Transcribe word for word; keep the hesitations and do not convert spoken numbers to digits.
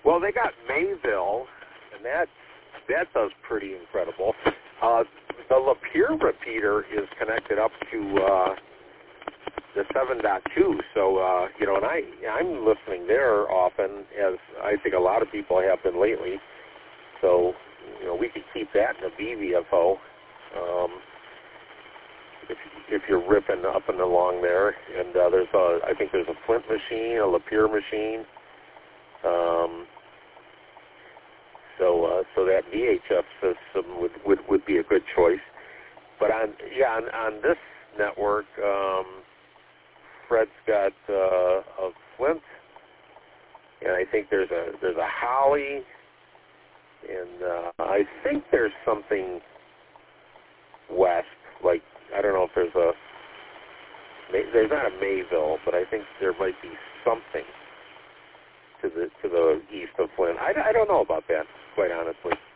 Well, they got Mayville, and that that does pretty incredible. Uh, the Lapeer repeater is connected up to uh, the seven point two, so uh, you know, and I I'm listening there often, as I think a lot of people have been lately. So you know, we could keep that in the B V F O. Um, if if you're ripping up and along there, and uh, there's a I think there's a Flint machine, a Lapeer machine. Um, so uh, so that V H F system would, would, would be a good choice. But on yeah on, on this network, um, Fred's got uh, a Flint, and I think there's a there's a Holly, and uh, I think there's something west. Like I don't know if there's a there's not a Mayville, but I think there might be something to the to the east of Flint. I, I don't know about that, quite honestly.